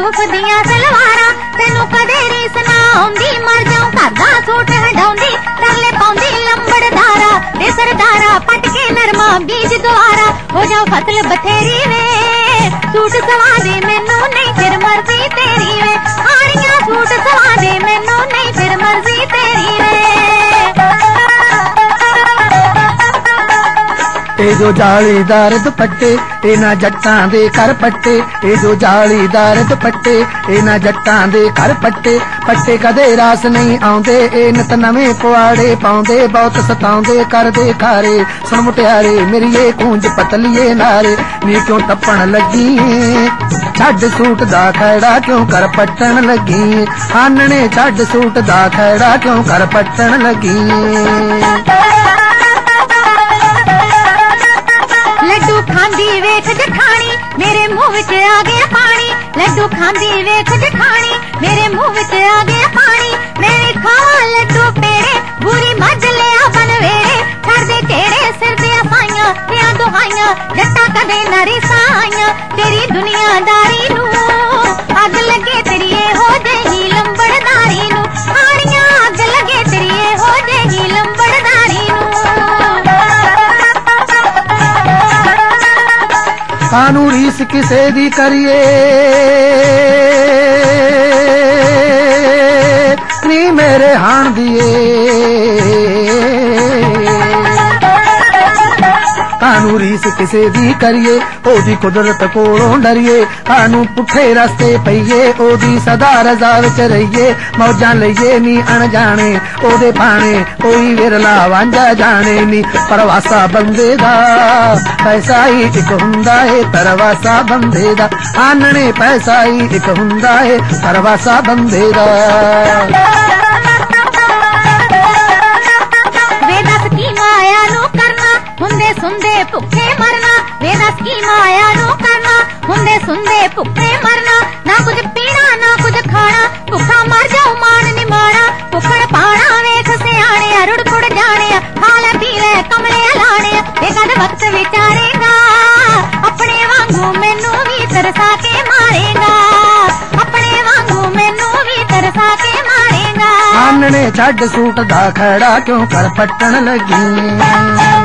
सूफ दियां सलवारां तैनू कदे रीस ना आउंदी मर जाऊं घर दा सूट हटाउंदी तरले पाउंदी लंबड़दारा ते सरदारा पट के नरमा बीज गवारा हो जाओ फसल बथेरी वे सूट सवा दे मैनू नहीं फिर मर्जी तेरी वे हाड़ियां सूट सवा दे मैनू नहीं फिर मर्जी तेरी वे ए जो जालीदार दुपट्टे इना जट्टां दे कर पट्टे ए जो जालीदार दुपट्टे इना जट्टां दे कर पट्टे पट्टे कदे रास नहीं आउंदे ए नित नवे पुआड़े पाउंदे बहुत सताउंदे कर दे खारे सुन मुटियारे मेरी ये कूंज पतलिए नारे नी क्यों टप्पण लगी छड्ड सूट दा खैड़ा क्यों कर पट्टन लगी आनने छड्ड सूट दा खैड़ा क्यों कर पट्टन लगी लड्डू खांदी वेख जठानी मेरे मुंह विच आ गया पानी लड्डू खांदी वेख जठानी मेरे मुंह विच आ गया पानी मैं भी खावां लड्डू पेड़े बुरी मझ लिया बनवेड़े कर दे टेड़े सिर ते साइयां ते दुहाइयां जट्टा कदे नारी साइयां तेरी दुनियादारी नू अग लगे तेरी हो जेही लंबड़दारी नू हाड़ियां अग लगे तेरी हो जेही लंबड़दारी नू कानू रीस किसे दी करिए नी मेरे हाण दिए कानू रीस किसे दी करिए ओदी कुदरत कोलों डरिए कानू पुठे रस्ते पईए ओदी सदा रजा विच रहिए मौजां लईए नी अणजाणे ओदे पाणे कोई विरला वांझा जाने नी परवासा बंदे दा पैसा ही इक हुंदा है परवासा बंदे दा आनने पैसा ही इक हुंदा है परवासा बंदे दा हुंदे सुंदे भुखे मरना वेदस की माया नू करना हुंदे सुंदे भुखे मरना ना कुछ पीना ना कुछ खाना भुखा मर जाओ मान नी माना भुखड़ पाना वेख सियाणे रुड़ कुड़ जाने खाले पीले कमले लाने कद वक्त विचारेगा अपने वांगू मैनू भी तरसा के मारेगा अपने वांगू मैनू भी तरसा के मारेगा आनने छड्ड सूट दा खैड़ा क्यों कर पट्टन लगी